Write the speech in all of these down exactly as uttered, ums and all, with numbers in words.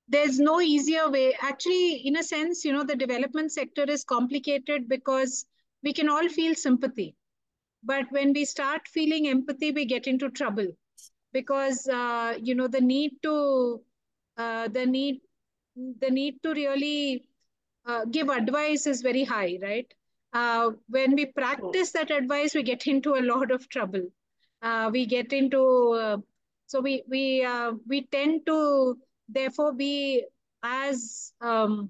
there's no easier way. Actually, in a sense, you know, the development sector is complicated because we can all feel sympathy. But when we start feeling empathy, we get into trouble because, uh, you know, the need to, uh, the need, the need to really uh, give advice is very high, right? Uh, when we So, practice that advice, we get into a lot of trouble. Uh, we get into, uh, so we we uh, we tend to therefore be as um,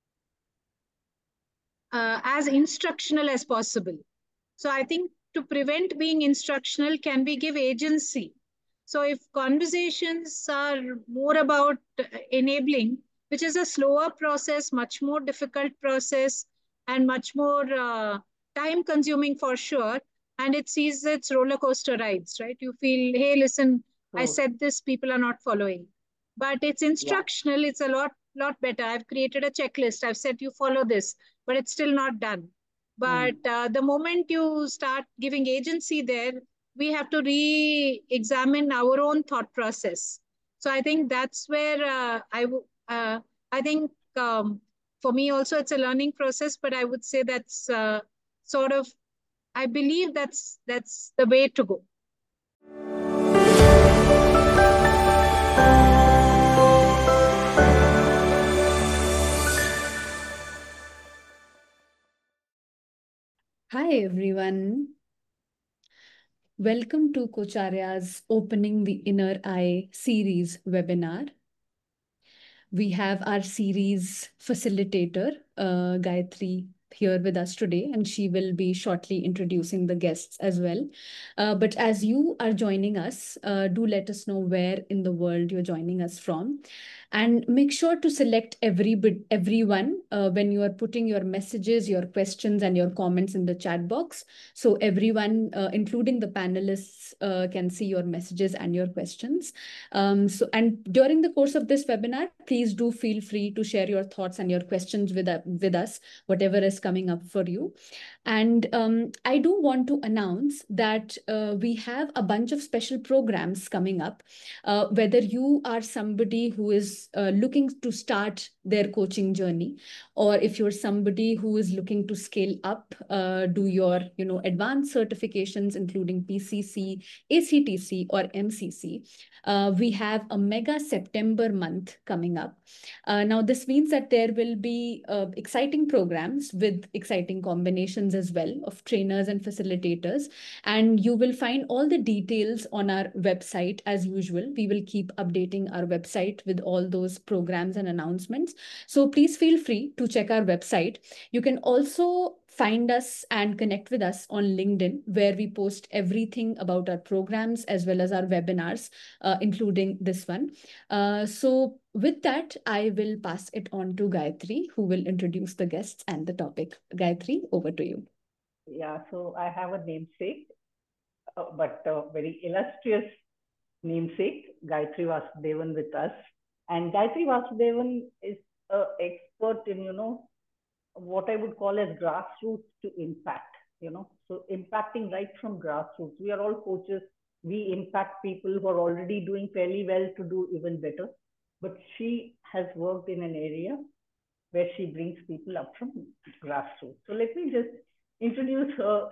uh, as instructional as possible. So I think to prevent being instructional, can we give agency? So if conversations are more about enabling, which is a slower process, much more difficult process, and much more uh, time consuming for sure, and it sees its roller coaster rides, right? You feel, hey, listen, I so said this, people are not following. But it's yeah. instructional, it's a lot, lot better. I've created a checklist, I've said you follow this, but it's still not done. But Mm. uh, the moment you start giving agency there, we have to re examine our own thought process. So I think that's where uh, I, w- uh, I think um, for me also it's a learning process, but I would say that's uh, sort of, I believe that's that's the way to go. Hi everyone. Welcome to Kocharya's Opening the Inner Eye series webinar. We have our series facilitator, uh, Gayatri, here with us today, and she will be shortly introducing the guests as well. Uh, but as you are joining us, uh, do let us know where in the world you're joining us from. And make sure to select every bit, everyone uh, when you are putting your messages, your questions, and your comments in the chat box. So everyone, uh, including the panelists, uh, can see your messages and your questions. Um, so, and during the course of this webinar, please do feel free to share your thoughts and your questions with, uh, with us, whatever is coming up for you. And um, I do want to announce that uh, we have a bunch of special programs coming up. Uh, whether you are somebody who is uh, looking to start their coaching journey, or if you're somebody who is looking to scale up, uh, do your you know advanced certifications, including P C C, A C T C, or M C C, uh, we have a mega September month coming up. Uh, now, this means that there will be uh, exciting programs with exciting combinations as well of trainers and facilitators. And you will find all the details on our website as usual. We will keep updating our website with all those programs and announcements. So please feel free to check our website. You can also find us and connect with us on LinkedIn, where we post everything about our programs as well as our webinars, uh, including this one. Uh, so with that, I will pass it on to Gayatri, who will introduce the guests and the topic. Gayatri, over to you. Yeah, so I have a namesake, uh, but a very illustrious namesake, Gayatri Vasudevan with us. And Gayatri Vasudevan is an expert in, you know, what I would call as grassroots to impact, you know, so impacting right from grassroots. We are all coaches. We impact people who are already doing fairly well to do even better. But she has worked in an area where she brings people up from grassroots. So let me just introduce her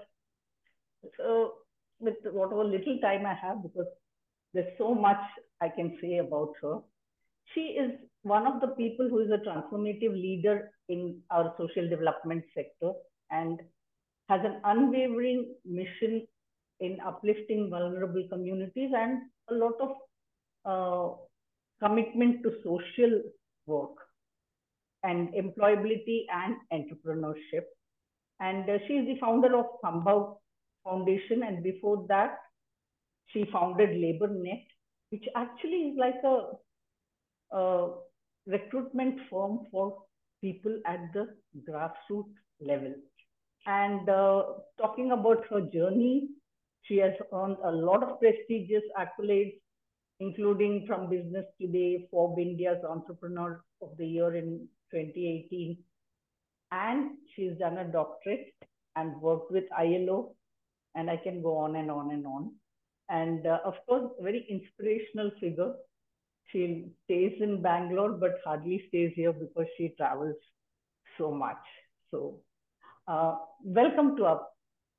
uh, with whatever little time I have, because there's so much I can say about her. She is one of the people who is a transformative leader in our social development sector and has an unwavering mission in uplifting vulnerable communities and a lot of uh, commitment to social work and employability and entrepreneurship. And uh, she is the founder of Sambhav Foundation, and before that, she founded LaborNet, which actually is like a uh, recruitment firm for people at the grassroots level. And uh, talking about her journey, she has earned a lot of prestigious accolades, including from Business Today, Forbes India's Entrepreneur of the Year in twenty eighteen. And she's done a doctorate and worked with I L O, and I can go on and on and on. And uh, of course, very inspirational figure. she stays in Bangalore, but hardly stays here because she travels so much. So, uh, welcome to our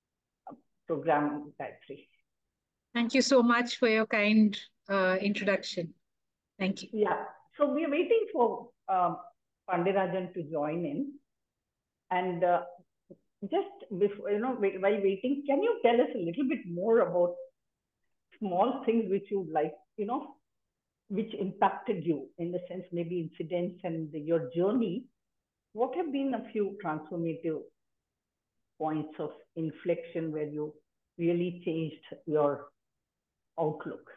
program, Gayatri. Thank you so much for your kind uh, introduction. Thank you. Yeah. So we are waiting for uh, Pandirajan to join in. And uh, just before, you know, while waiting, can you tell us a little bit more about small things which you like, you know, which impacted you in the sense, maybe incidents and your journey? What have been a few transformative points of inflection where you really changed your outlook?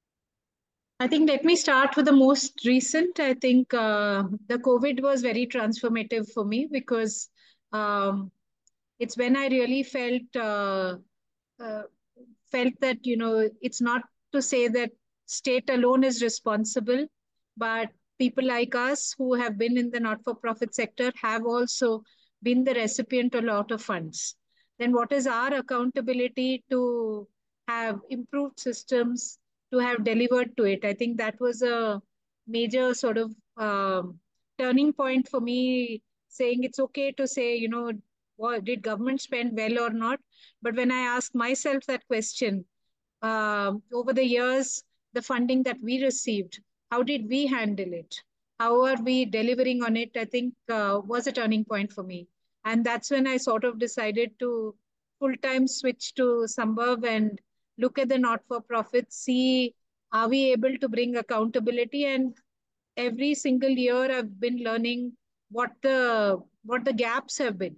I think let me start with the most recent. I think uh, the COVID was very transformative for me because um, it's when I really felt uh, uh, felt that you know it's not to say that state alone is responsible, but people like us who have been in the not-for-profit sector have also been the recipient of a lot of funds. Then what is our accountability to have improved systems, to have delivered to it? I think that was a major sort of um, turning point for me, saying it's okay to say, you know, what, did government spend well or not? But when I ask myself that question, uh, over the years, the funding that we received, how did we handle it? How are we delivering on it? I think uh, was a turning point for me. And that's when I sort of decided to full-time switch to Sambhav and look at the not-for-profit, see are we able to bring accountability. And every single year I've been learning what the what the gaps have been.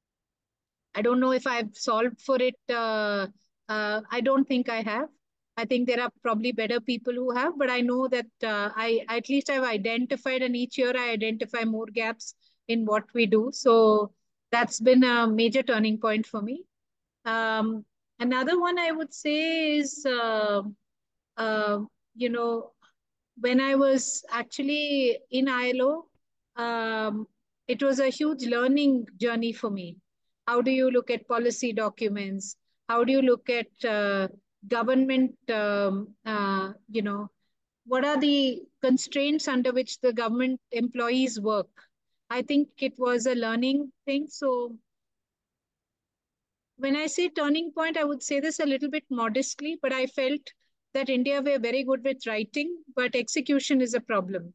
I don't know if I've solved for it. Uh, uh, I don't think I have. I think there are probably better people who have, but I know that uh, I at least I've identified, and each year I identify more gaps in what we do. So that's been a major turning point for me. Um, Another one I would say is, uh, uh, you know, when I was actually in I L O, um, it was a huge learning journey for me. How do you look at policy documents? How do you look at uh, government, um, uh, you know, what are the constraints under which the government employees work? I think it was a learning thing. So when I say turning point, I would say this a little bit modestly, but I felt that India were very good with writing, but execution is a problem.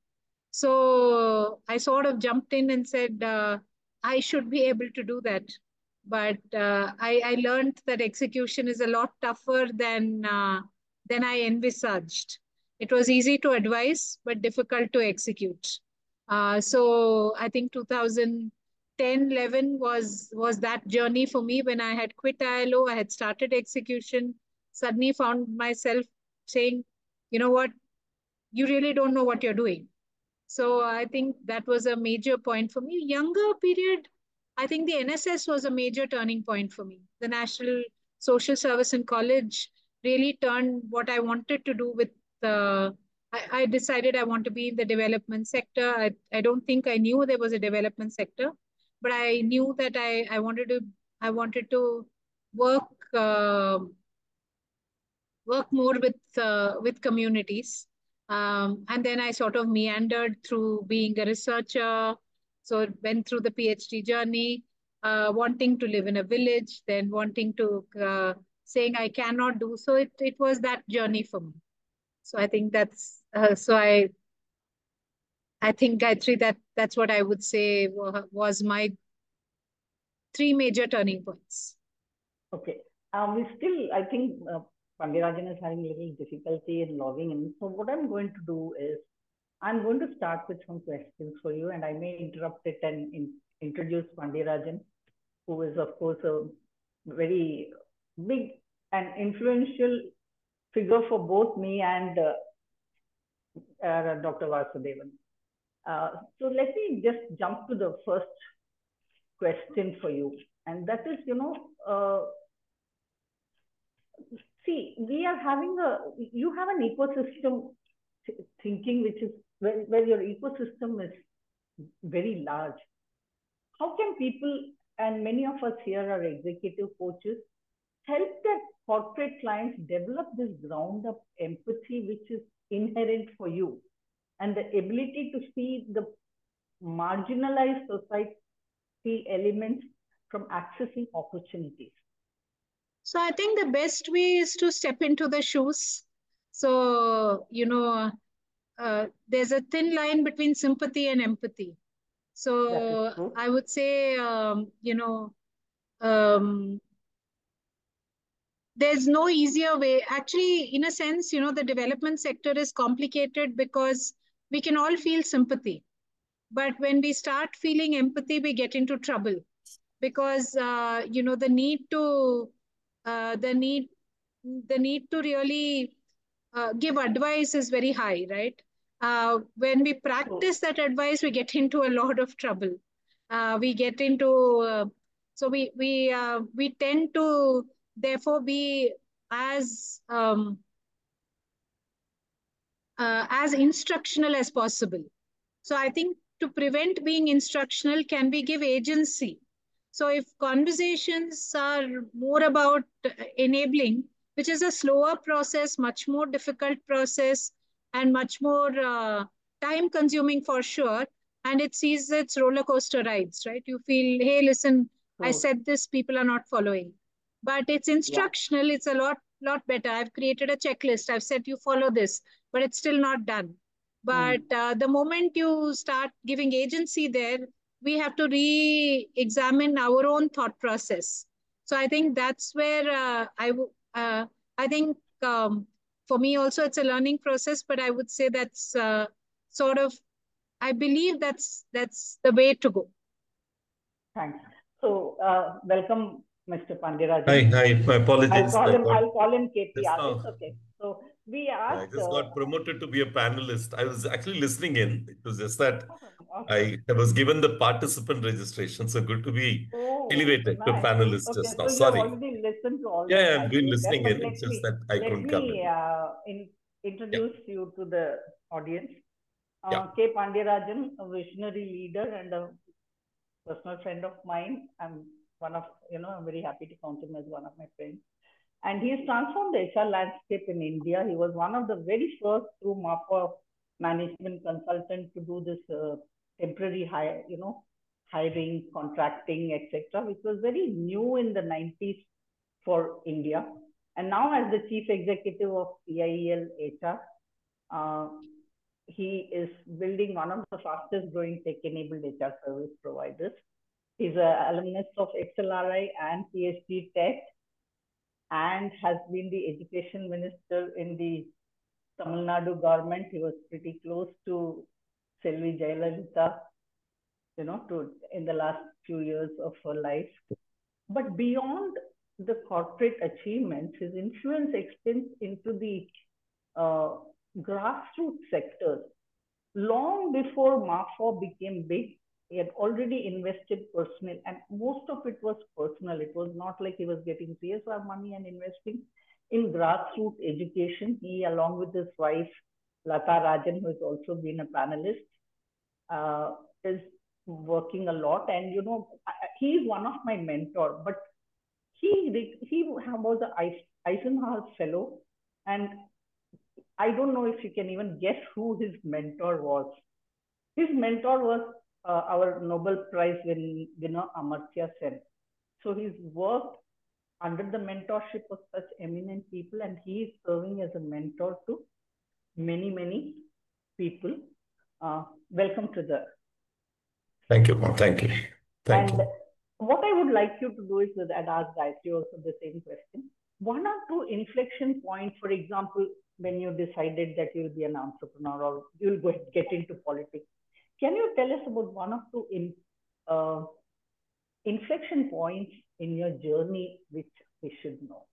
So I sort of jumped in and said, uh, I should be able to do that. But uh, I, I learned that execution is a lot tougher than, uh, than I envisaged. It was easy to advise, but difficult to execute. Uh, so I think two thousand ten, eleven was, was that journey for me when I had quit I L O, I had started execution, suddenly found myself saying, you know what, you really don't know what you're doing. So I think that was a major point for me. Younger period, I think the N S S was a major turning point for me. The National Social Service in College really turned what I wanted to do with the. I, I decided I want to be in the development sector. I, I don't think I knew there was a development sector, but I knew that I, I wanted to I wanted to work uh, work more with uh, with communities. Um, and then I sort of meandered through being a researcher. So went through the PhD journey, uh, wanting to live in a village, then wanting to uh, saying I cannot do. So it it was that journey for me. So I think that's uh, so I I think Gayatri, that that's what I would say was my three major turning points. Okay. Um, we still, I think uh, Pandirajan is having a little difficulty in logging in. So what I'm going to do is, I'm going to start with some questions for you, and I may interrupt it and in, introduce Pandirajan, who is, of course, a very big and influential figure for both me and uh, uh, Doctor Vasudevan. Uh, so let me just jump to the first question for you, and that is, you know, uh, see, we are having a, you have an ecosystem th thinking, which is where, where your ecosystem is very large. How can people, and many of us here are executive coaches, help their corporate clients develop this ground up empathy, which is inherent for you? and the ability to see the marginalized society elements from accessing opportunities? So I think the best way is to step into the shoes. So, you know, uh, there's a thin line between sympathy and empathy. So I would say, um, you know, um, there's no easier way. Actually, in a sense, you know, the development sector is complicated because we can all feel sympathy. But when we start feeling empathy, we get into trouble because, uh, you know, the need to, uh, the need, the need to really uh, give advice is very high, right? Uh, when we practice that advice, we get into a lot of trouble. Uh, we get into, uh, so we, we, uh, we tend to therefore be as, um, uh, as instructional as possible. So I think to prevent being instructional, can we give agency? So if conversations are more about enabling, which is a slower process, much more difficult process, and much more uh, time consuming for sure, and it sees its roller coaster rides, right? You feel, hey, listen, I said this, people are not following. But it's instructional, it's a lot, lot better. I've created a checklist, I've said you follow this, but it's still not done. But uh, the moment you start giving agency there, we have to re-examine our own thought process. So I think that's where uh, I, uh, I think um, for me also it's a learning process, but I would say that's uh, sort of, I believe that's that's the way to go. Thanks. So uh, welcome, Mister Pandirajan. Hi, hi. My apologies. I'll call I him. got, I'll call him K P R. now, It's okay. So we asked. I just got uh, promoted to be a panelist. I was actually listening in. It was just that okay. I, I was given the participant registration. So good to be Oh, elevated nice. to panelist Okay, just now. so you Sorry. already listened to all Yeah, that. yeah, I've Nice been to hear that, listening but in. let It's just me that I let couldn't come me in. uh, in, introduce you to the audience. Uh, Yeah. K. Pandirajan, a visionary leader and a personal friend of mine. I'm one of, you know, I'm very happy to count him as one of my friends. And he's transformed the H R landscape in India. He was one of the very first through MAPA management consultant to do this uh, temporary hire, you know, hiring, contracting, et cetera, which was very new in the nineties for India. And now as the chief executive of P I E L H R, uh, he is building one of the fastest growing tech-enabled H R service providers. He's an alumnus of X L R I and P H D Tech, and has been the education minister in the Tamil Nadu government. He was pretty close to Selvi Jayalalitha, you know, to in the last few years of her life. But beyond the corporate achievements, his influence extends into the uh, grassroots sectors. Long before MAFA became big, he had already invested personally, and most of it was personal. It was not like he was getting C S R money and investing in grassroots education. He, along with his wife, Lata Rajan, who has also been a panelist, uh, is working a lot. And, you know, he is one of my mentors, but he, he was an Eisenhower Fellow. And I don't know if you can even guess who his mentor was. His mentor was uh, our Nobel Prize winner, Amartya Sen. So he's worked under the mentorship of such eminent people, and he is serving as a mentor to many, many people. Uh, welcome to the... Thank you, Mom. Thank you. Thank and you. What I would like you to do is, I'd ask Gayatri also the same question. One or two inflection points, for example, when you decided that you'll be an entrepreneur or you'll go get into politics. Can you tell us about one or two in, uh, inflection points in your journey which we should know?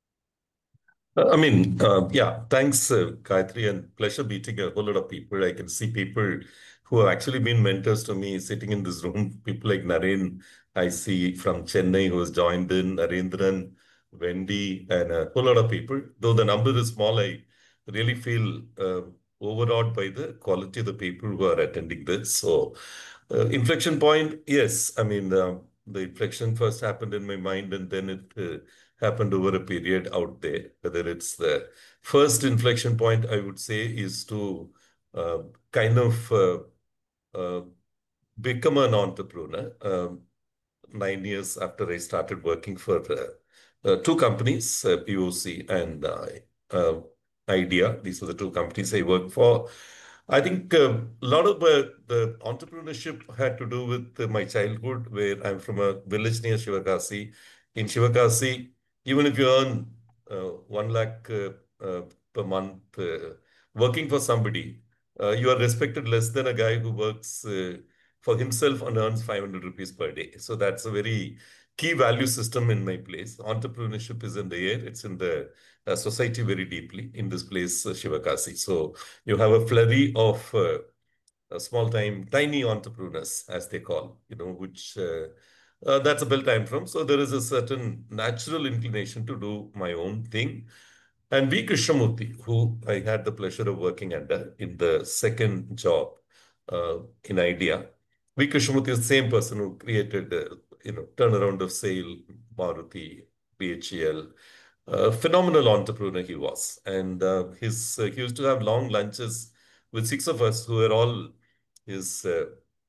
Uh, I mean, uh, yeah, thanks, uh, Gayatri, and pleasure meeting a whole lot of people. I can see people who have actually been mentors to me sitting in this room. People like Naren, I see from Chennai who has joined in, Narendran, Wendy, and a whole lot of people. Though the number is small, I really feel uh, overawed by the quality of the people who are attending this. So, uh, inflection point, yes. I mean, uh, the inflection first happened in my mind, and then it uh, happened over a period out there. Whether it's the first inflection point, I would say, is to uh, kind of uh, uh, become an entrepreneur. Um, nine years after I started working for uh, uh, two companies, uh, P O C and uh, uh, Idea. These were the two companies I worked for. I think uh, a lot of uh, the entrepreneurship had to do with uh, my childhood, where I'm from a village near Shivakasi. In Shivakasi, even if you earn uh, one lakh uh, uh, per month uh, working for somebody, uh, you are respected less than a guy who works uh, for himself and earns five hundred rupees per day. So that's a very key value system in my place. Entrepreneurship is in the air. It's in the uh, society very deeply in this place, uh, Shivakasi. So you have a flurry of uh, uh, small time, tiny entrepreneurs, as they call, you know, which uh, uh, that's a built I'm from. So there is a certain natural inclination to do my own thing. And V. Krishnamurthy, who I had the pleasure of working under in the second job uh, in Idea. V. Krishnamurthy is the same person who created, uh, you know, turnaround of sale, Maruti, B H E L. Uh, phenomenal entrepreneur he was. And uh, his uh, he used to have long lunches with six of us who were all his uh,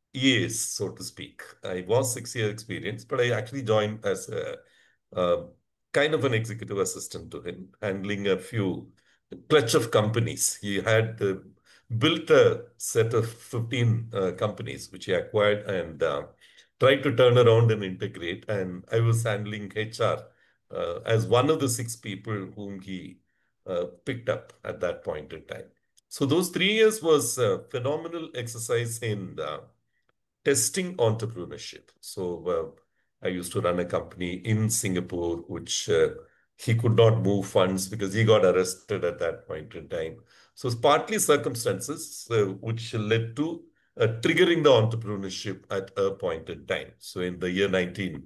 E As, so to speak. I was six year experience, but I actually joined as a, uh, kind of an executive assistant to him, handling a few clutch of companies. He had uh, built a set of fifteen uh, companies which he acquired and uh, tried to turn around and integrate. And I was handling H R uh, as one of the six people whom he uh, picked up at that point in time. So those three years was a phenomenal exercise in uh, testing entrepreneurship. So uh, I used to run a company in Singapore, which uh, he could not move funds because he got arrested at that point in time. So it's partly circumstances uh, which led to uh, triggering the entrepreneurship at a point in time. So in the year nineteen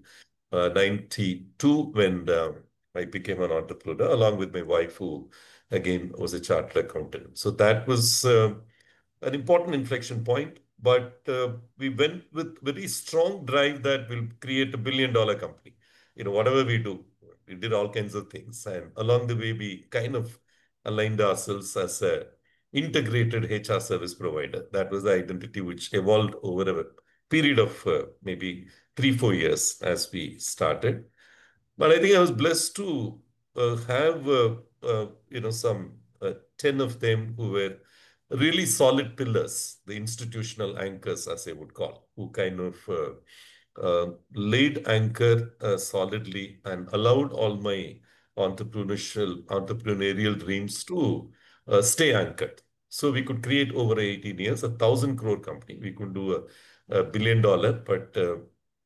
ninety-two, when uh, I became an entrepreneur, along with my wife, who again was a chartered accountant. So that was uh, an important inflection point. But uh, we went with very strong drive that will create a billion dollar company. You know, whatever we do, we did all kinds of things. And along the way, we kind of aligned ourselves as a integrated H R service provider. That was the identity which evolved over a period of uh, maybe three, four years as we started. But I think I was blessed to uh, have, uh, uh, you know, some uh, ten of them who were really solid pillars, the institutional anchors, as I would call, who kind of uh, uh, laid anchor uh, solidly and allowed all my entrepreneurial entrepreneurial dreams to uh, stay anchored. So we could create over eighteen years a thousand crore company. We could do a, a billion dollar, but uh,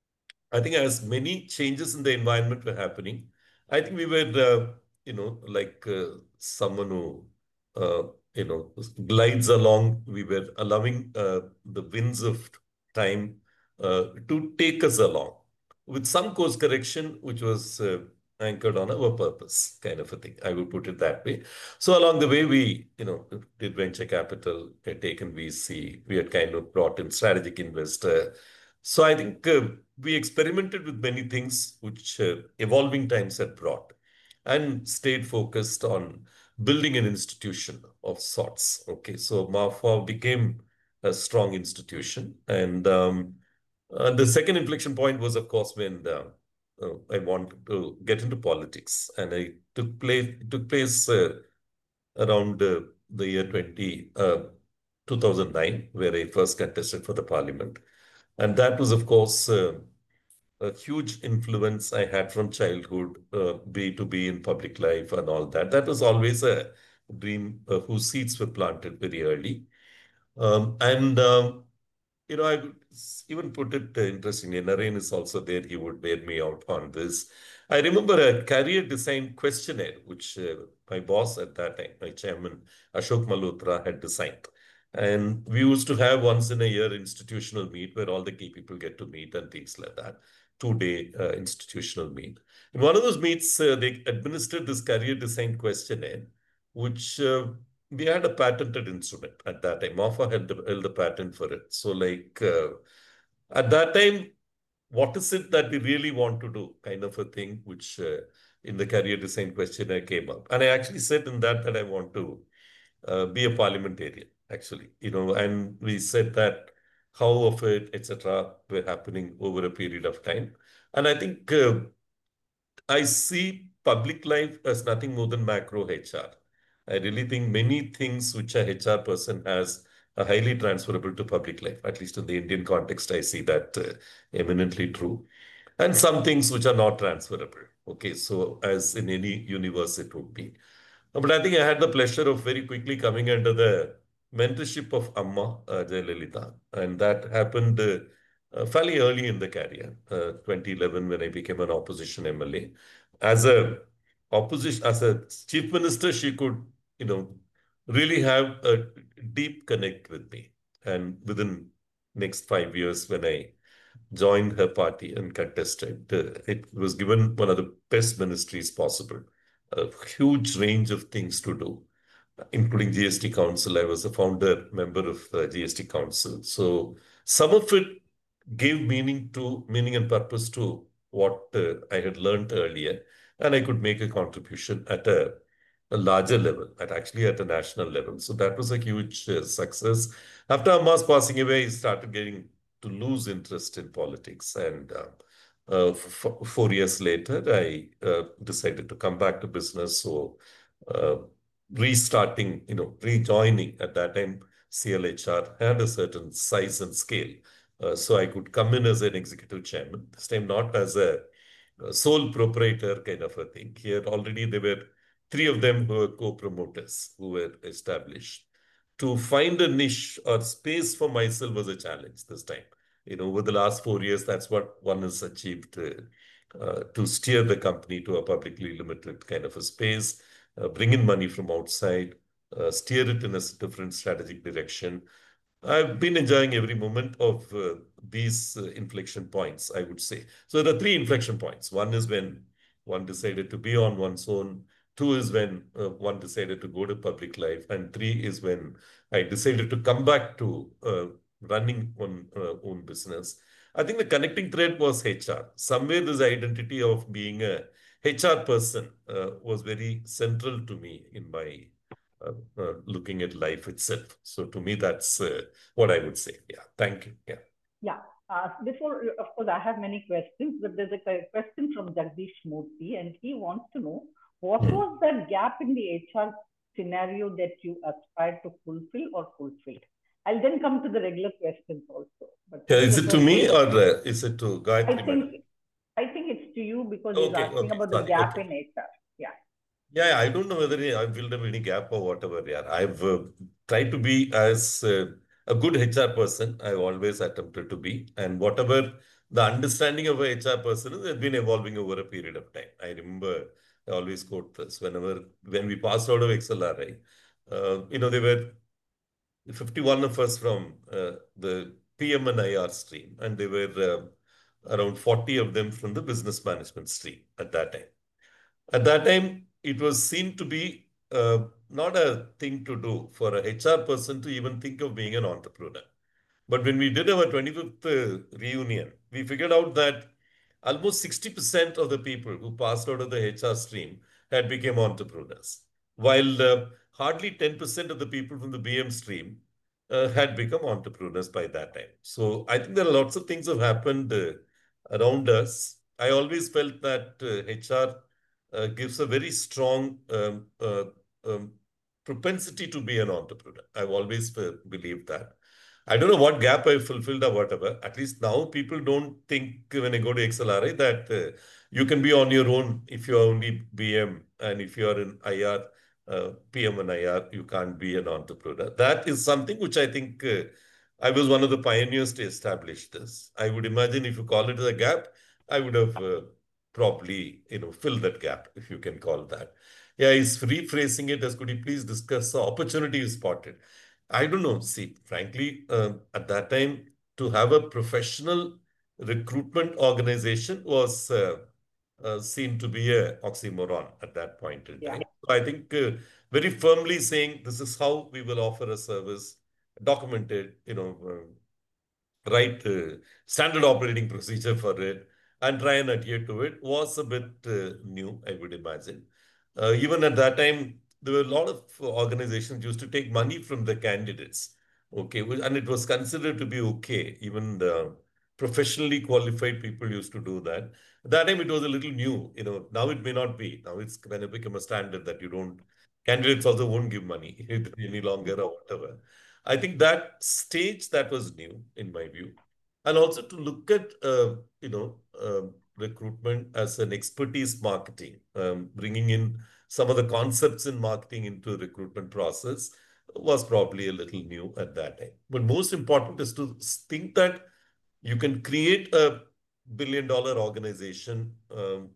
I think as many changes in the environment were happening, I think we were, uh, you know, like uh, someone who, uh, you know, glides along. We were allowing uh, the winds of time uh, to take us along with some course correction, which was uh, anchored on our purpose, kind of a thing. I would put it that way. So along the way, we, you know, did venture capital, had taken V C, we had kind of brought in strategic investor. So I think uh, we experimented with many things which uh, evolving times had brought and stayed focused on building an institution of sorts. Okay, so Marfa became a strong institution. And um, uh, the second inflection point was, of course, when uh, uh, I wanted to get into politics. And I took place, it took place uh, around uh, the year twenty, uh, two thousand nine, where I first contested for the parliament. And that was, of course, uh, a huge influence I had from childhood, uh, be to be in public life and all that. That was always a dream uh, whose seeds were planted very early. Um, and, um, you know, I would s- even put it uh, interestingly, Naren is also there. He would bear me out on this. I remember a career design questionnaire, which uh, my boss at that time, my chairman, Ashok Malhotra, had designed. And we used to have once in a year institutional meet where all the key people get to meet and things like that. Two-day uh, institutional meet. In one of those meets, uh, they administered this career design questionnaire, which uh, we had a patented instrument at that time. Marfa held the, held the patent for it. So, like uh, at that time, what is it that we really want to do? Kind of a thing, which uh, in the career design questionnaire came up. And I actually said in that that I want to uh, be a parliamentarian. actually, you know, and we said that how of it, et cetera, were happening over a period of time. And I think uh, I see public life as nothing more than macro H R. I really think many things which a H R person has are highly transferable to public life. At least in the Indian context, I see that uh, eminently true. And some things which are not transferable. Okay, so as in any universe, it would be. But I think I had the pleasure of very quickly coming under the mentorship of Amma uh, Jayalalitha, and that happened uh, uh, fairly early in the career, uh, twenty eleven, when I became an opposition M L A. As a opposition, as a chief minister, she could, you know, really have a deep connect with me. And within next five years, when I joined her party and contested, uh, it was given one of the best ministries possible, a huge range of things to do, including G S T Council. I was a founder member of the G S T Council. So some of it gave meaning to meaning and purpose to what uh, I had learned earlier, and I could make a contribution at a, a larger level, at actually at a national level. So that was a huge uh, success. After Amma's passing away, I started getting to lose interest in politics, and uh, uh, f- four years later, I uh, decided to come back to business. So uh, restarting, you know, rejoining at that time, C L H R had a certain size and scale. Uh, so I could come in as an executive chairman, this time not as a, a sole proprietor kind of a thing. Here already there were three of them who were co-promoters who were established. To find a niche or space for myself was a challenge this time. You know, over the last four years, that's what one has achieved uh, uh, to steer the company to a publicly limited kind of a space, uh, bring in money from outside, uh, steer it in a different strategic direction. I've been enjoying every moment of uh, these uh, inflection points, I would say. So there are three inflection points. One is when one decided to be on one's own. Two is when uh, one decided to go to public life. And three is when I decided to come back to uh, running on uh, own business. I think the connecting thread was H R. Somewhere this identity of being a H R person uh, was very central to me in my uh, uh, looking at life itself. So to me, that's uh, what I would say. Yeah, thank you. Yeah. Yeah. Uh, before, of course, I have many questions, but there's a question from Jagdish Murthy, and he wants to know what Hmm. was that gap in the H R scenario that you aspired to fulfill or fulfilled? I'll then come to the regular questions also. But Yeah, is the it to first me one, or uh, is it to I Gayatri madam? think I think it's to you because he's Okay, asking okay, about the sorry. gap Okay. in H R. Yeah. Yeah, yeah, I don't know whether I filled up any gap or whatever. Yeah, I've uh, tried to be as uh, a good H R person. I've always attempted to be, and whatever the understanding of a H R person is, has been evolving over a period of time. I remember I always quote this whenever when we passed out of X L R I. Uh, you know, there were fifty-one of us from uh, the P M and I R stream, and there were uh, around forty of them from the business management stream at that time. At that time, it was seen to be uh, not a thing to do for a H R person to even think of being an entrepreneur. But when we did our twenty-fifth uh, reunion, we figured out that almost sixty percent of the people who passed out of the H R stream had become entrepreneurs, while uh, hardly ten percent of the people from the B M stream uh, had become entrepreneurs by that time. So I think there are lots of things have happened uh, around us. I always felt that uh, H R uh, gives a very strong um, uh, um, propensity to be an entrepreneur. I've always uh, believed that. I don't know what gap I fulfilled or whatever. At least now people don't think when I go to X L R I that uh, you can be on your own if you're only B M, and if you're in I R, uh, P M and I R, you can't be an entrepreneur. That is something which I think uh, I was one of the pioneers to establish this. I would imagine if you call it a gap, I would have uh, probably, you know, filled that gap, if you can call that. Yeah, he's rephrasing it as, could you please discuss the opportunity you spotted? I don't know. See, frankly, uh, at that time, to have a professional recruitment organization was uh, uh, seen to be a oxymoron at that point in Yeah. time. So I think uh, very firmly saying this is how we will offer a service, documented, you know, uh, right uh, standard operating procedure for it, and try and adhere to it was a bit uh, new, I would imagine. Uh, even at that time, there were a lot of organizations used to take money from the candidates. Okay, and it was considered to be okay. Even the professionally qualified people used to do that. At that time, it was a little new. You know, now it may not be. Now it's kind of become a standard that you don't, candidates also won't give money any longer or whatever. I think that stage, that was new in my view. And also to look at, uh, you know, uh, recruitment as an expertise marketing, um, bringing in some of the concepts in marketing into the recruitment process was probably a little new at that time. But most important is to think that you can create a billion dollar organization um,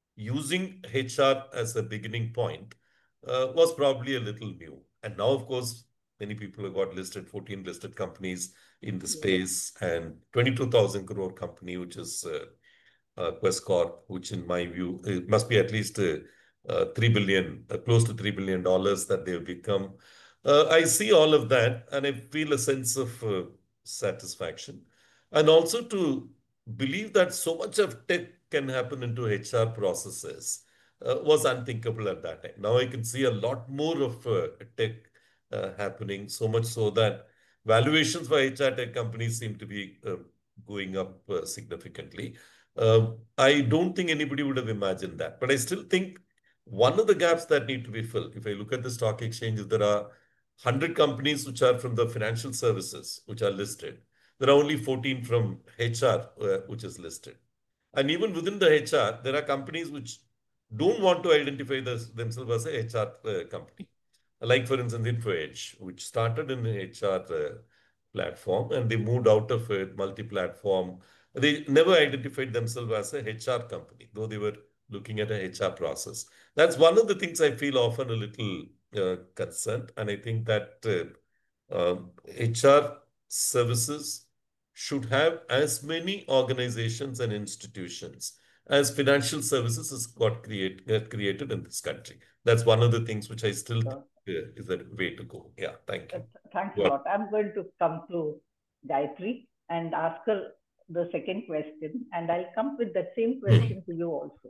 using H R as a beginning point uh, was probably a little new. And now, of course, many people have got listed, fourteen listed companies in the space, and twenty-two thousand crore company, which is uh, uh, Quest Corp, which in my view, it must be at least uh, uh, three billion, uh, close to three billion dollars that they've become. Uh, I see all of that and I feel a sense of uh, satisfaction. And also to believe that so much of tech can happen into H R processes uh, was unthinkable at that time. Now I can see a lot more of uh, tech uh, happening, so much so that valuations for H R tech companies seem to be uh, going up uh, significantly. Uh, I don't think anybody would have imagined that. But I still think one of the gaps that need to be filled, if I look at the stock exchanges, there are one hundred companies which are from the financial services, which are listed. There are only fourteen from H R, uh, which is listed. And even within the H R, there are companies which don't want to identify this, themselves as a H R uh, company. Like, for instance, InfoEdge, which started in the H R uh, platform and they moved out of it, multi-platform. They never identified themselves as a H R company, though they were looking at a H R process. That's one of the things I feel often a little uh, concerned. And I think that uh, um, H R services should have as many organizations and institutions as financial services has got create, get created in this country. That's one of the things which I still think uh, is a way to go. Yeah, thank you. Thanks a lot. I'm going to come to Gayatri and ask her the second question, and I'll come with that same question mm. to you also.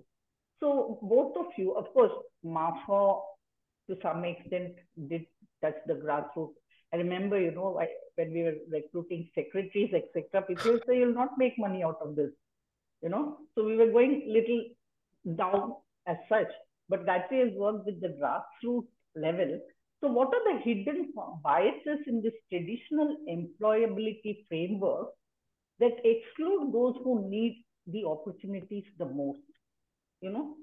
So both of you, of course, MAFA to some extent did touch the grassroots. I remember, you know, I, when we were recruiting secretaries, et cetera, people say you'll not make money out of this, you know. So we were going little down as such, but Gayatri has worked with the grassroots level. So what are the hidden biases in this traditional employability framework that exclude those who need the opportunities the most, you know?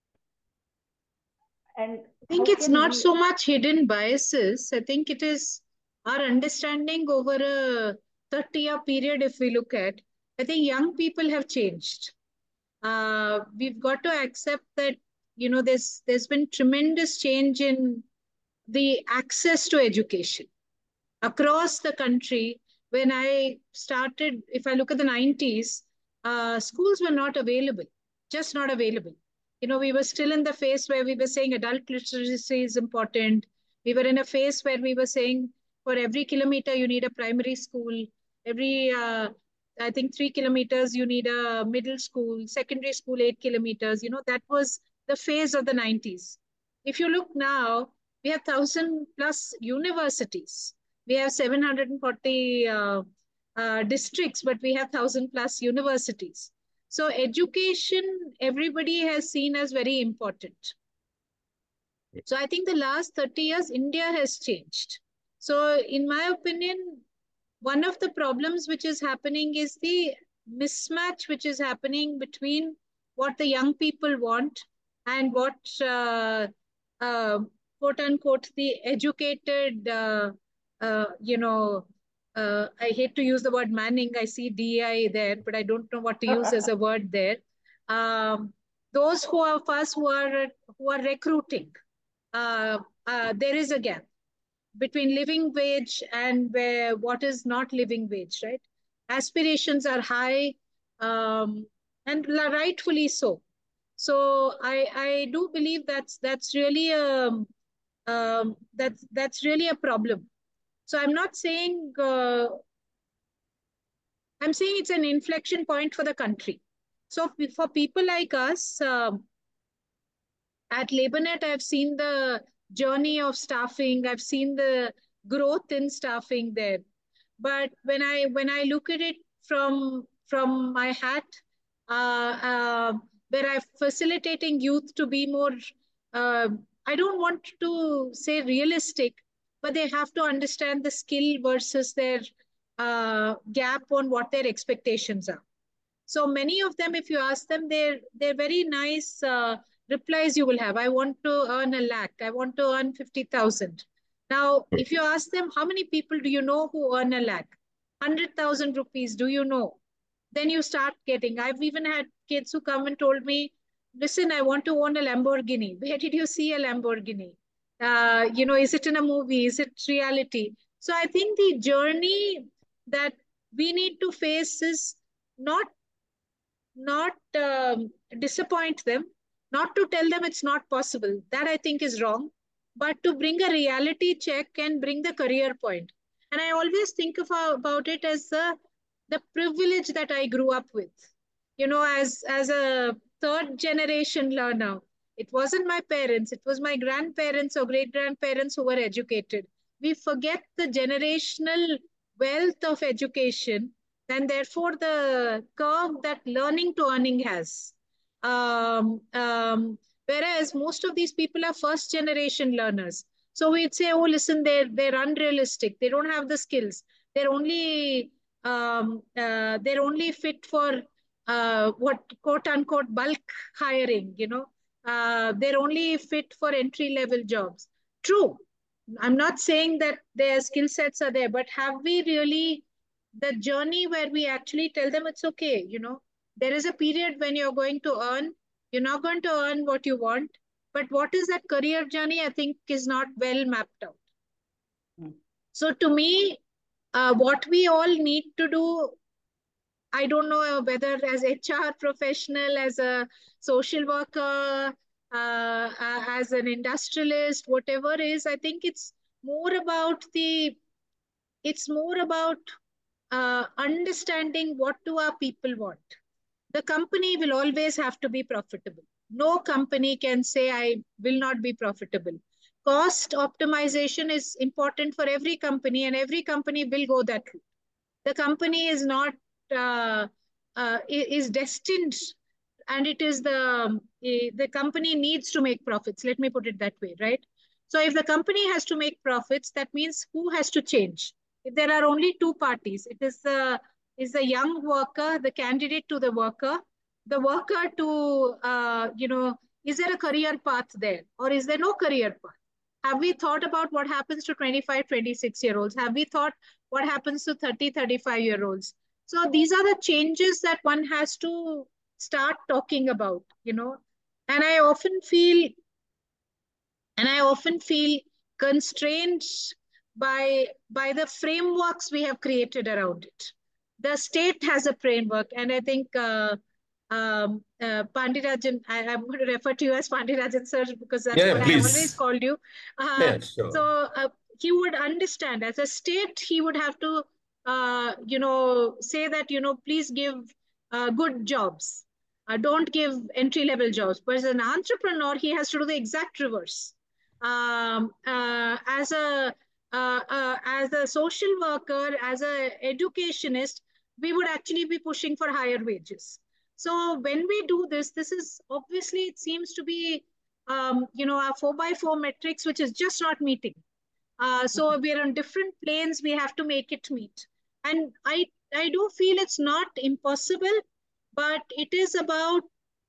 And I think it's not we... so much hidden biases. I think it is our understanding over a thirty year period. If we look at, I think young people have changed. Uh, we've got to accept that, you know, there's, there's been tremendous change in the access to education across the country. When I started, if I look at the nineties, uh, schools were not available, just not available. You know, we were still in the phase where we were saying adult literacy is important. We were in a phase where we were saying for every kilometer, you need a primary school. Every, uh, I think three kilometers, you need a middle school, secondary school, eight kilometers. You know, that was the phase of the nineties. If you look now, we have one thousand plus universities. We have seven hundred forty uh, uh, districts, but we have one thousand plus universities. So education, everybody has seen as very important. So I think the last thirty years, India has changed. So in my opinion, one of the problems which is happening is the mismatch which is happening between what the young people want and what, uh, uh, quote unquote, the educated, uh, uh, you know, uh, I hate to use the word manning. I see D E I there, but I don't know what to use as a word there. Um, those who are first who are, who are recruiting, uh, uh, there is a gap between living wage and where what is not living wage, right? Aspirations are high, um, and rightfully so. So I, I do believe that's that's really a um, that's that's really a problem. So I'm not saying uh, I'm saying it's an inflection point for the country. So for people like us um, at LabourNet, I've seen the journey of staffing. I've seen the growth in staffing there. But when I when I look at it from from my hat, uh, uh, where I'm facilitating youth to be more, uh, I don't want to say realistic, but they have to understand the skill versus their uh, gap on what their expectations are. So many of them, if you ask them, they're they're very nice uh, replies you will have. I want to earn a lakh. I want to earn fifty thousand. Now, if you ask them, how many people do you know who earn a lakh? one hundred thousand rupees, do you know? Then you start getting, I've even had kids who come and told me, listen, I want to own a Lamborghini. Where did you see a Lamborghini? Uh, you know, is it in a movie? Is it reality? So I think the journey that we need to face is not not um, disappoint them, not to tell them it's not possible. That I think is wrong, but to bring a reality check and bring the career point. And I always think of, uh, about it as the, the privilege that I grew up with. You know, as, as a third generation learner, it wasn't my parents, it was my grandparents or great grandparents who were educated. We forget the generational wealth of education and therefore the curve that learning to earning has. Um, um, whereas most of these people are first generation learners. So we'd say, oh, listen, they're, they're unrealistic. They don't have the skills. They're only, um, uh, they're only fit for uh, what quote unquote bulk hiring, you know, uh, they're only fit for entry level jobs. True. I'm not saying that their skill sets are there, but have we really the journey where we actually tell them it's okay, you know, there is a period when you're going to earn, you're not going to earn what you want, but what is that career journey, I think is not well mapped out. Mm. So to me, uh, what we all need to do, I don't know whether as H R professional, as a social worker, uh, uh, as an industrialist, whatever is, I think it's more about the, it's more about uh, understanding what do our people want. The company will always have to be profitable. No company can say, I will not be profitable. Cost optimization is important for every company, and every company will go that route. The company is not, uh, uh, is destined, and it is the, the company needs to make profits. Let me put it that way, right? So if the company has to make profits, that means who has to change? If there are only two parties, it is the, is the young worker, the candidate to the worker, the worker to, uh, you know, is there a career path there, or is there no career path? Have we thought about what happens to twenty-five, twenty-six year olds? Have we thought what happens to thirty, thirty-five year olds? So these are the changes that one has to start talking about, you know. And I often feel, and I often feel constrained by, by the frameworks we have created around it. The state has a framework, and I think uh, um, uh, Pandirajan, I, I'm going to refer to you as Pandirajan sir, because that's Yeah, what I always please. called you. Uh, Yeah, sure. So uh, he would understand, as a state, he would have to, uh, you know, say that, you know, please give uh, good jobs. Uh, don't give entry-level jobs. But as an entrepreneur, he has to do the exact reverse. Um, uh, as a uh, uh, as a social worker, as a educationist, we would actually be pushing for higher wages. So when we do this, this is obviously, it seems to be, um, you know, our four by four metrics, which is just not meeting. Uh, so we are on different planes. We have to make it meet. And I, I do feel it's not impossible, but it is about,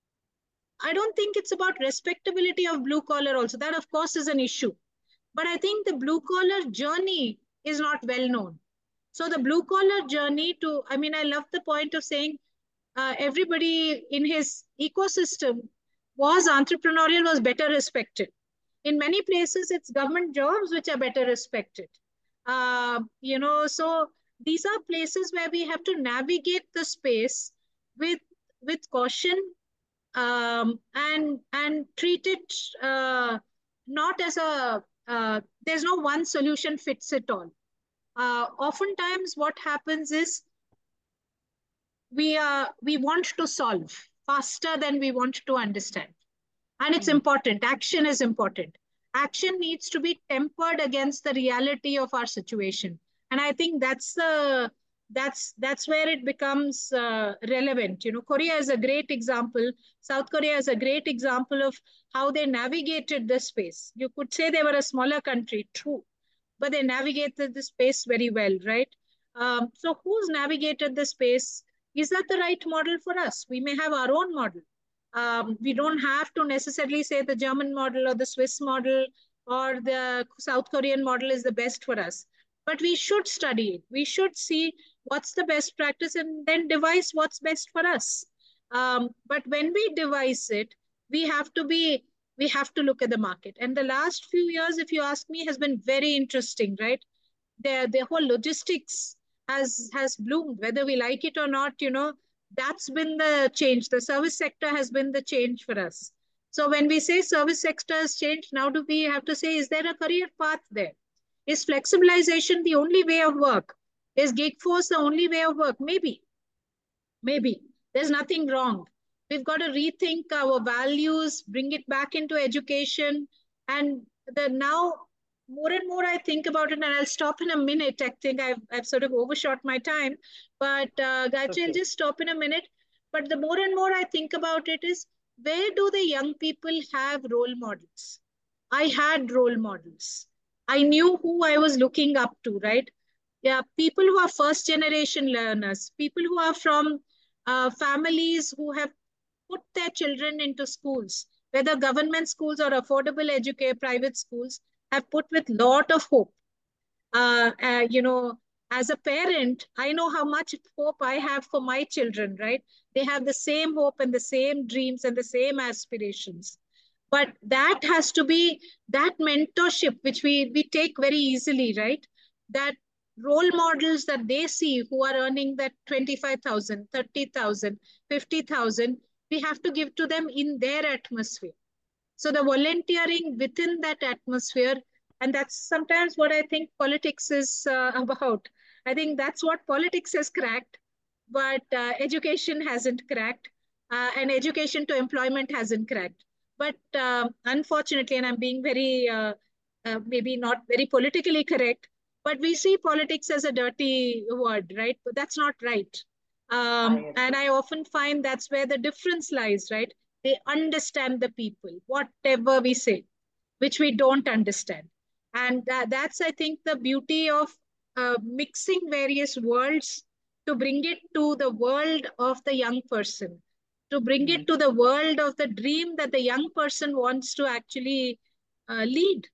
I don't think it's about respectability of blue collar also. That, of course, is an issue. But I think the blue collar journey is not well known. So the blue collar journey to, I mean, I love the point of saying uh, everybody in his ecosystem was entrepreneurial, was better respected. In many places, it's government jobs which are better respected. Uh, you know, so these are places where we have to navigate the space with, with caution, um, and, and treat it uh, not as a, uh, there's no one solution fits it all. Uh, oftentimes what happens is we, uh, we want to solve faster than we want to understand. And it's important. Action is important. action needs to be tempered against the reality of our situation. And I think that's the that's that's where it becomes uh, relevant. You know, Korea is a great example. South Korea is a great example of how they navigated this space. You could say they were a smaller country, true, but they navigated the space very well, right? Um, so who's navigated the space? Is that the right model for us? We may have our own model. Um, we don't have to necessarily say the German model or the Swiss model or the South Korean model is the best for us. But we should study it. We should see what's the best practice and then devise what's best for us. Um, but when we devise it, we have to be we have to look at the market. And the last few years, if you ask me, has been very interesting, right? The, the whole logistics has has bloomed, whether we like it or not, you know, that's been the change. The service sector has been the change for us. So when we say service sector has changed, now do we have to say, is there a career path there? Is flexibilization the only way of work? Is gig force the only way of work? Maybe, maybe. There's nothing wrong. We've got to rethink our values, bring it back into education. And the now more and more I think about it, and I'll stop in a minute. I think I've, I've sort of overshot my time, but uh, Gayatri, Okay. I'll just stop in a minute. But the more and more I think about it is, where do the young people have role models? I had role models. I knew who I was looking up to, right? Yeah, people who are first generation learners, people who are from uh, families who have put their children into schools, whether government schools or affordable educate private schools, have put with lot of hope. Uh, uh, you know, as a parent, I know how much hope I have for my children, right? They have the same hope and the same dreams and the same aspirations. But that has to be that mentorship, which we, we take very easily, right? That role models that they see who are earning that twenty-five thousand, thirty thousand, fifty thousand, we have to give to them in their atmosphere. So the volunteering within that atmosphere, and that's sometimes what I think politics is uh, about. I think that's what politics has cracked, but uh, education hasn't cracked, uh, and education to employment hasn't cracked. But uh, unfortunately, and I'm being very, uh, uh, maybe not very politically correct, but we see politics as a dirty word, right? But that's not right. Um, I and agree. I often find that's where the difference lies, right? They understand the people, whatever we say, which we don't understand. And that, that's, I think, the beauty of uh, mixing various worlds to bring it to the world of the young person, to bring Hmm. it to the world of the dream that the young person wants to actually uh, lead.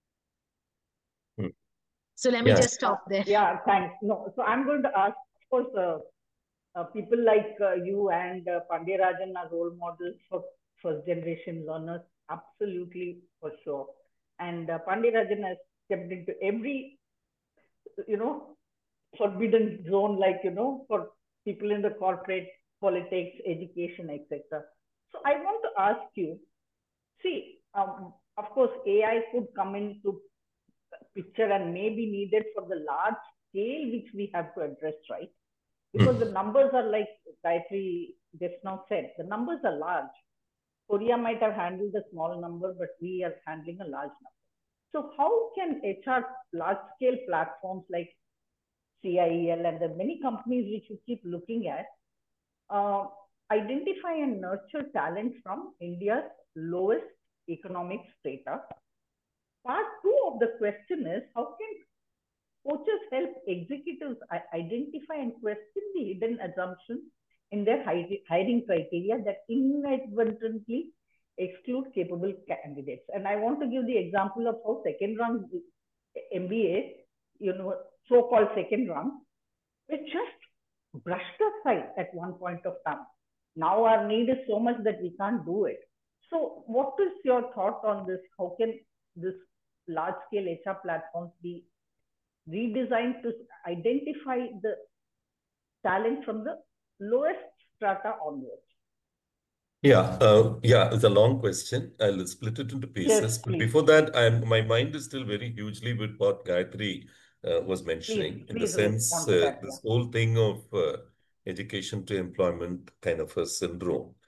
Hmm. So let me Yes. just stop there. Yeah, thanks. No, so I'm going to ask, of course, uh, uh, people like uh, you and uh, Pandeyarajan are role models for first generation learners, absolutely for sure. And uh, Pandeyarajan has stepped into every, you know, forbidden zone, like, you know, for people in the corporate, politics, education, et cetera. So I want to ask you, see, um, of course, A I could come into picture and may be needed for the large scale which we have to address, right? Because the Hmm. numbers are like Gayatri just now said, the numbers are large. Korea might have handled a small number, but we are handling a large number. So how can H R large scale platforms like C I E L and the many companies which you keep looking at uh, identify and nurture talent from India's lowest economic strata? Part two of the question is, how can coaches help executives identify and question the hidden assumptions in their hiring criteria that inadvertently exclude capable candidates? And I want to give the example of how second rung M B A, you know, so-called second rung, were just brushed aside at one point of time. Now our need is so much that we can't do it. So what is your thought on this? How can this large scale H R platforms be redesigned to identify the talent from the lowest strata onwards? Yeah, uh, yeah, it's a long question. I'll split it into Yes, pieces. But please. before that, I'm my mind is still very hugely with what Gayatri uh, was mentioning, Please, in the please sense respond to uh, that. Yeah. this whole thing of uh, education to employment kind of a syndrome.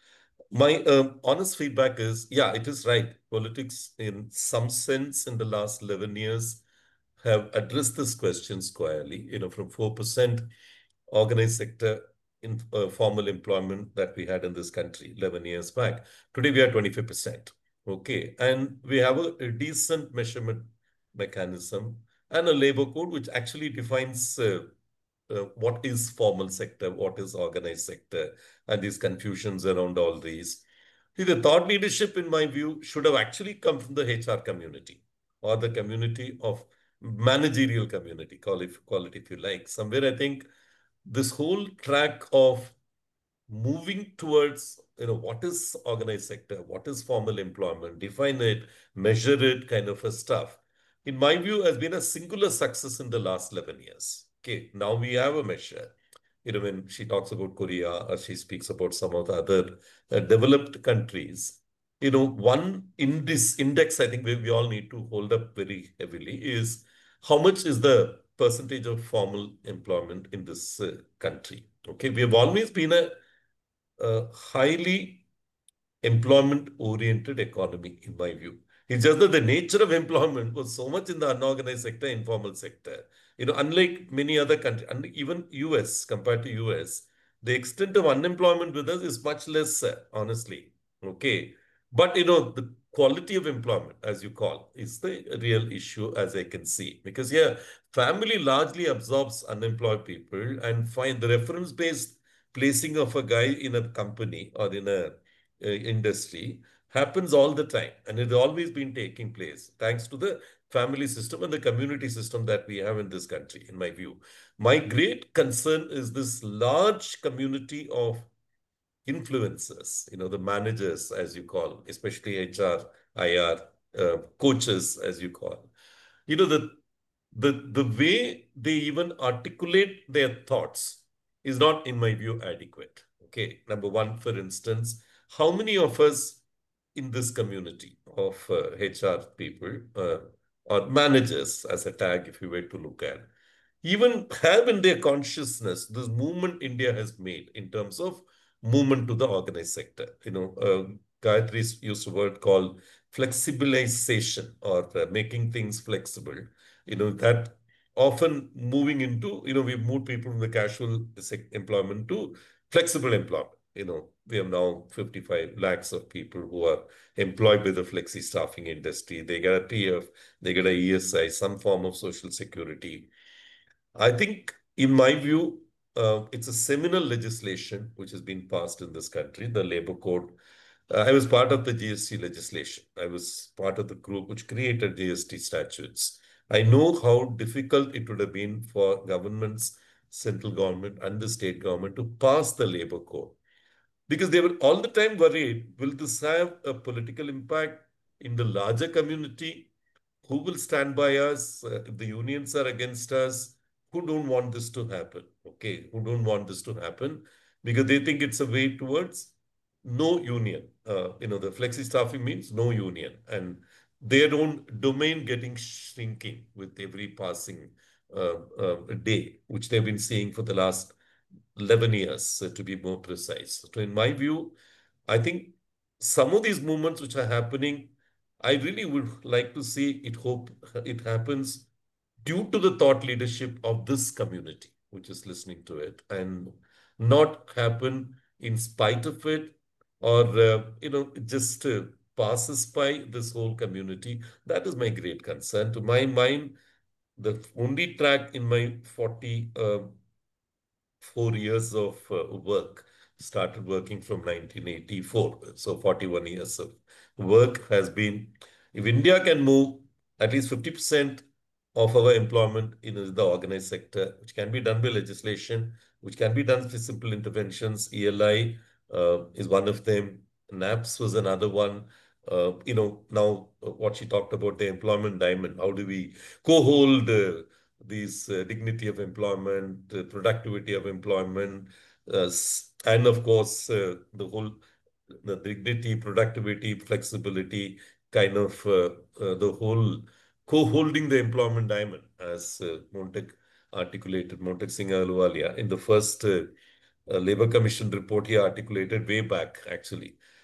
my uh, honest feedback is, yeah, it is right. Politics, in some sense, in the last eleven years, have addressed this question squarely. You know, from four percent organized sector in uh, formal employment that we had in this country eleven years back. Today, we are twenty-five percent. Okay. And we have a, a decent measurement mechanism and a labor code which actually defines uh, uh, what is formal sector, what is organized sector, and these confusions around all these. See, the thought leadership, in my view, should have actually come from the H R community or the community of managerial community, call it, call it if you like. Somewhere I think this whole track of moving towards, you know, what is organized sector, what is formal employment, define it, measure it, kind of a stuff, in my view, has been a singular success in the last eleven years. Okay, now we have a measure. You know, when she talks about Korea or she speaks about some of the other uh, developed countries, you know, one in this index, I think we, we all need to hold up very heavily is how much is the percentage of formal employment in this uh, country. Okay, we have always been a, a highly employment-oriented economy, in my view. It's just that the nature of employment was so much in the unorganized sector, informal sector. You know, unlike many other countries, and even U S, compared to U S, the extent of unemployment with us is much less, uh, honestly. Okay. But, you know, the quality of employment, as you call, is the real issue, as I can see. Because, yeah, family largely absorbs unemployed people and find the reference-based placing of a guy in a company or in a uh, industry happens all the time, and it's always been taking place thanks to the family system and the community system that we have in this country, in my view. My great concern is this large community of influencers, you know, the managers, as you call, especially H R, I R, uh, coaches, as you call. You know, the the the way they even articulate their thoughts is not, in my view, adequate. Okay, number one, for instance, how many of us in this community of uh, H R people uh, or managers, as a tag, if you were to look at, even have in their consciousness this movement India has made in terms of movement to the organized sector? You know, uh, Gayatri used a word called flexibilization, or uh, making things flexible. You know, that often moving into, you know, we've moved people from the casual employment to flexible employment. You know, we have now fifty-five lakhs of people who are employed with the flexi staffing industry. They get a P F, they get a E S I, some form of social security. I think, in my view, uh, it's a seminal legislation which has been passed in this country, the Labor Code. Uh, I was part of the G S T legislation. I was part of the group which created G S T statutes. I know how difficult it would have been for governments, central government and the state government to pass the Labor Code, because they were all the time worried, will this have a political impact in the larger community? Who will stand by us uh, if the unions are against us? Who don't want this to happen? Okay, who don't want this to happen because they think it's a way towards no union. Uh, you know, the flexi staffing means no union, and their own domain getting shrinking with every passing uh, uh, day, which they've been seeing for the last eleven years, uh, to be more precise. So, in my view, I think some of these movements which are happening, I really would like to see it, hope it happens due to the thought leadership of this community, which is listening to it, and not happen in spite of it, or, uh, you know, it just uh, passes by this whole community. That is my great concern. To my mind, the only track in my forty, uh, four years of uh, work, started working from nineteen eighty-four. So forty-one years of work has been, if India can move at least fifty percent of our employment in the organized sector, which can be done by legislation, which can be done with simple interventions. E L I uh, is one of them. NAPS was another one. Uh, you know, now uh, what she talked about, the employment diamond, how do we co-hold uh, these uh, dignity of employment, uh, productivity of employment, uh, and of course, uh, the whole the dignity, productivity, flexibility, kind of uh, uh, the whole co-holding the employment diamond, as uh, Montag articulated, Montag Singh Ahluwalia, in the first uh, uh, Labor Commission report he articulated way back, actually.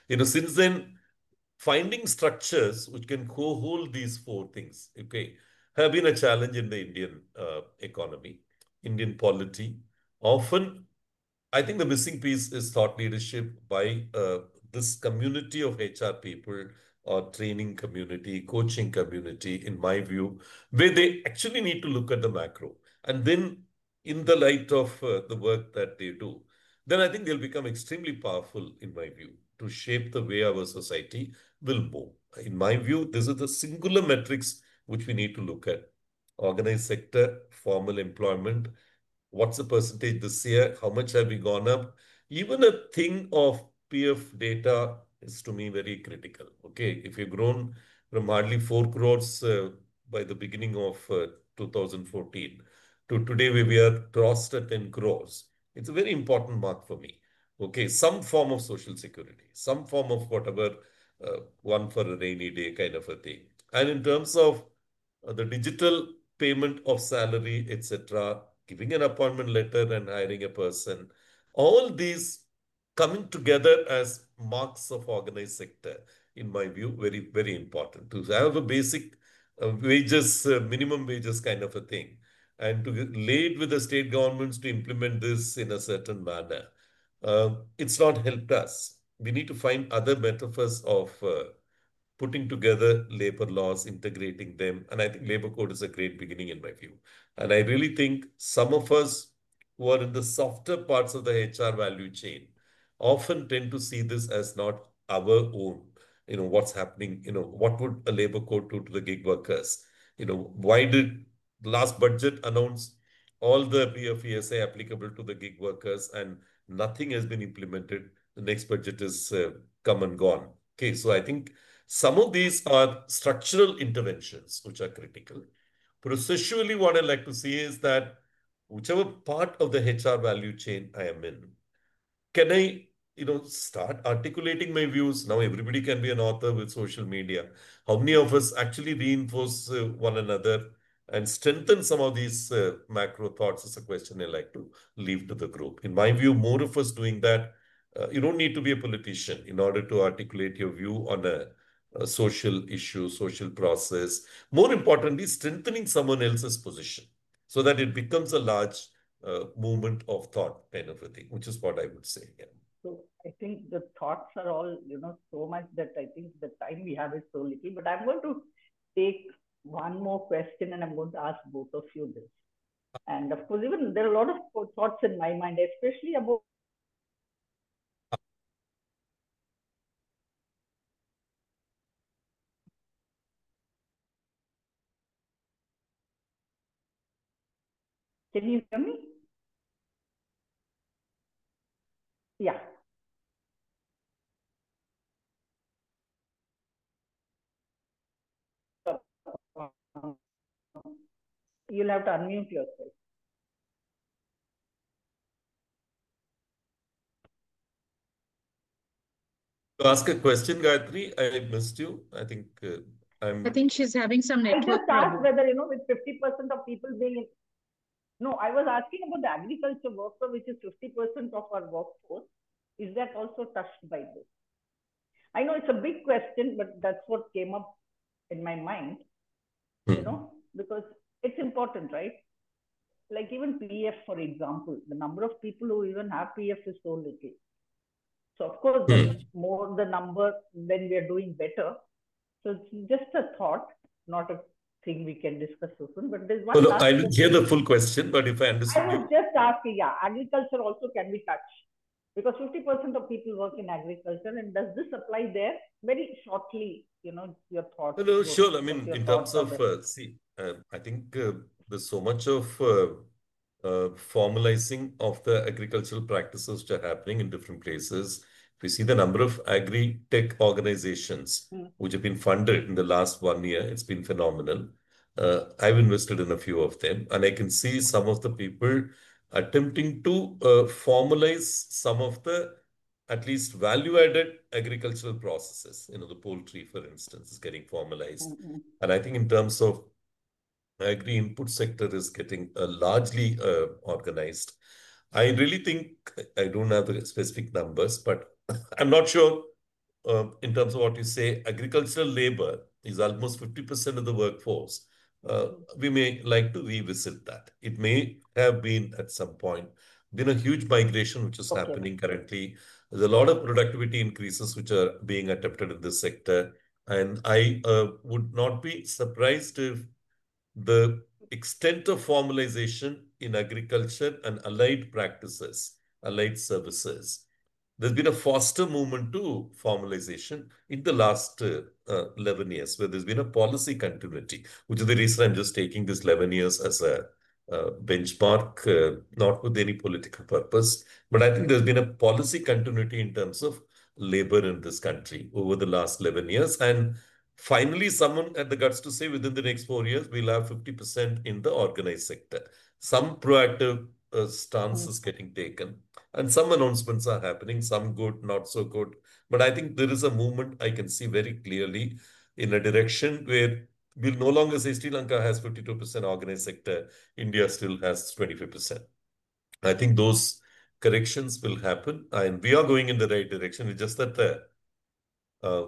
You know, since then, finding structures which can co-hold these four things, okay, have been a challenge in the Indian uh, economy, Indian polity. Often, I think the missing piece is thought leadership by uh, this community of H R people or training community, coaching community, in my view, where they actually need to look at the macro. And then, in the light of uh, the work that they do, then I think they'll become extremely powerful, in my view, to shape the way our society will move. In my view, this is the singular metrics which we need to look at. Organized sector, formal employment, what's the percentage this year? How much have we gone up? Even a thing of P F data is to me very critical. Okay, if you've grown from hardly four crores uh, by the beginning of uh, two thousand fourteen to today where we are crossed at ten crores, it's a very important mark for me. Okay, some form of social security, some form of whatever, uh, one for a rainy day kind of a thing. And in terms of uh, the digital payment of salary, et cetera, giving an appointment letter and hiring a person, all these coming together as marks of organized sector, in my view, very, very important. To have a basic uh, wages, uh, minimum wages kind of a thing, and to lay it with the state governments to implement this in a certain manner. Uh, it's not helped us. We need to find other metaphors of uh, putting together labor laws, integrating them. And I think labor code is a great beginning in my view. And I really think some of us who are in the softer parts of the H R value chain often tend to see this as not our own. You know, what's happening, you know, what would a labor code do to the gig workers? You know, why did the last budget announce all the P F E S A applicable to the gig workers and nothing has been implemented? The next budget is uh, come and gone. Okay, so I think some of these are structural interventions which are critical. Processually, what I like to see is that whichever part of the H R value chain I am in, can I, you know, start articulating my views? Now everybody can be an author with social media. How many of us actually reinforce uh, one another and strengthen some of these uh, macro thoughts is a question I like to leave to the group. In my view, more of us doing that. Uh, you don't need to be a politician in order to articulate your view on a, a social issue, social process. More importantly, strengthening someone else's position so that it becomes a large uh, movement of thought kind of a thing, which is what I would say. Yeah. So I think the thoughts are all, you know, so much that I think the time we have is so little. But I'm going to take one more question and I'm going to ask both of you this. And of course, even there are a lot of thoughts in my mind, especially about Can you hear me? Yeah. You'll have to unmute yourself. To ask a question, Gayatri, I missed you. I think uh, I'm. I think she's having some network I just problem. asked whether, you know, with fifty percent of people being in... No, I was asking about the agriculture worker, which is fifty percent of our workforce. Is that also touched by this? I know it's a big question, but that's what came up in my mind, hmm. you know, because it's important, right? Like even P F, for example, the number of people who even have P F is so little. So of course, the hmm. more the number when we are doing better. So it's just a thought, not a thing we can discuss so soon. But there's one. Well, no, I didn't hear the full question, but if I understood, I was you... just asking, yeah, agriculture also can be touched because fifty percent of people work in agriculture, and does this apply there? Very shortly, you know, your thoughts. No, no, sure. I mean, in terms of uh, see, uh, I think uh, there's so much of uh, uh, formalizing of the agricultural practices which are happening in different places. If you see the number of agri-tech organizations mm. which have been funded in the last one year, it's been phenomenal. Uh, I've invested in a few of them, and I can see some of the people attempting to uh, formalize some of the at least value-added agricultural processes. You know, the poultry, for instance, is getting formalized. Mm-hmm. And I think in terms of agri input sector is getting uh, largely uh, organized. I really think, I don't have the specific numbers, but I'm not sure uh, in terms of what you say, agricultural labor is almost fifty percent of the workforce. Uh, we may like to revisit that. It may have been at some point been a huge migration which is Okay. happening currently. There's a lot of productivity increases which are being attempted in this sector. And I uh, would not be surprised if the extent of formalization in agriculture and allied practices, allied services, there's been a faster movement to formalization in the last uh, uh, eleven years, where there's been a policy continuity, which is the reason I'm just taking this eleven years as a uh, benchmark, uh, not with any political purpose. But I think there's been a policy continuity in terms of labor in this country over the last eleven years. And finally, someone had the guts to say within the next four years, we'll have fifty percent in the organized sector. Some proactive uh, stance Mm. is getting taken. And some announcements are happening, some good, not so good. But I think there is a movement I can see very clearly in a direction where we'll no longer say Sri Lanka has fifty-two percent organized sector, India still has twenty-five percent. I think those corrections will happen and we are going in the right direction. It's just that, uh, uh,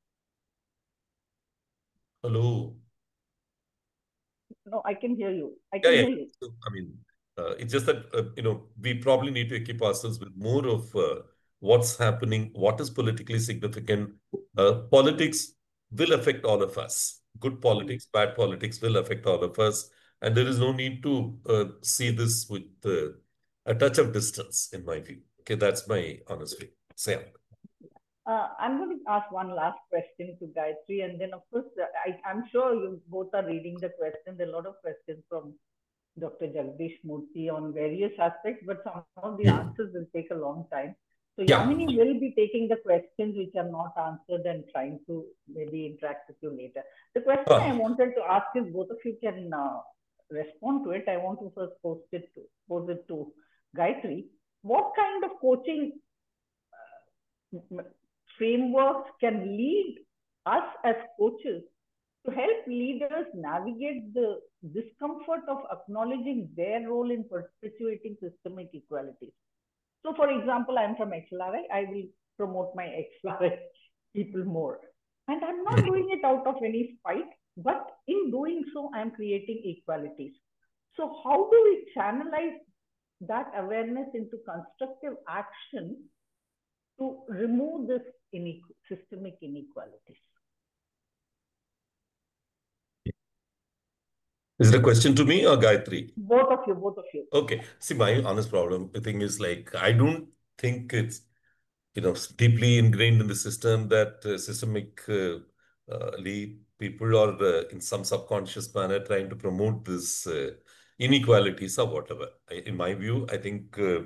hello. No, I can hear you. I Yeah, can yeah. hear you. So, I mean, uh, it's just that, uh, you know, we probably need to equip ourselves with more of uh, what's happening, what is politically significant. Uh, politics will affect all of us. Good politics, bad politics will affect all of us. And there is no need to uh, see this with uh, a touch of distance, in my view. Okay, that's my honest view. Sam. Uh, I'm going to ask one last question to Gayatri, and then of course, uh, I, I'm sure you both are reading the question. There are a lot of questions from Doctor Jagdish Murthy on various aspects, but some of the answers will take a long time. So Yeah. Yamini will be taking the questions which are not answered and trying to maybe interact with you later. The question Ah. I wanted to ask is, both of you can uh, respond to it. I want to first post it to, pose it to Gayatri. What kind of coaching uh, frameworks can lead us as coaches to help leaders navigate the discomfort of acknowledging their role in perpetuating systemic inequalities? So, for example, I'm from X L R I. I will promote my X L R I people more. And I'm not doing it out of any spite, but in doing so, I'm creating equalities. So, how do we channelize that awareness into constructive action to remove this inequ systemic inequalities? Is it a question to me or Gayatri? Both of you, both of you. Okay. See, my honest problem, the thing is like, I don't think it's, you know, deeply ingrained in the system that uh, systemic uh, uh, people are uh, in some subconscious manner trying to promote this uh, inequalities or whatever. I, in my view, I think, uh,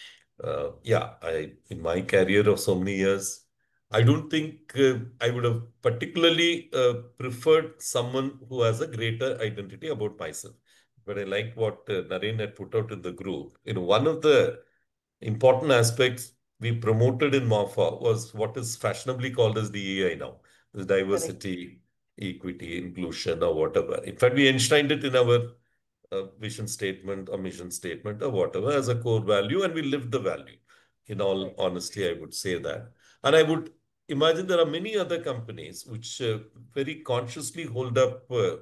uh, yeah, I in my career of so many years, I don't think uh, I would have particularly uh, preferred someone who has a greater identity about myself. But I like what uh, Naren had put out in the group. You know, one of the important aspects we promoted in MOFA was what is fashionably called as D E I now, the diversity, equity, inclusion, or whatever. In fact, we enshrined it in our uh, vision statement or mission statement or whatever as a core value, and we lived the value. In all Right. honesty, I would say that. And I would imagine there are many other companies which uh, very consciously hold up uh,